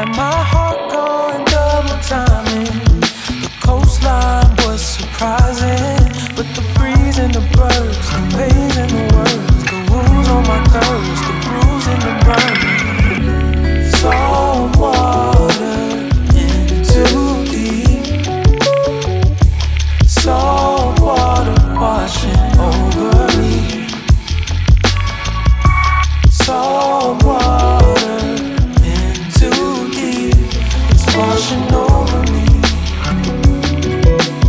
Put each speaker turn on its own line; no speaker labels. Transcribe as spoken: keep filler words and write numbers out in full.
had my heart going double timing. The coastline was surprising, but the breeze and the birds, the waves and the words, the wounds on my curves, the bruise and the burning. Salt water in too deep. Salt water washing over me. Salt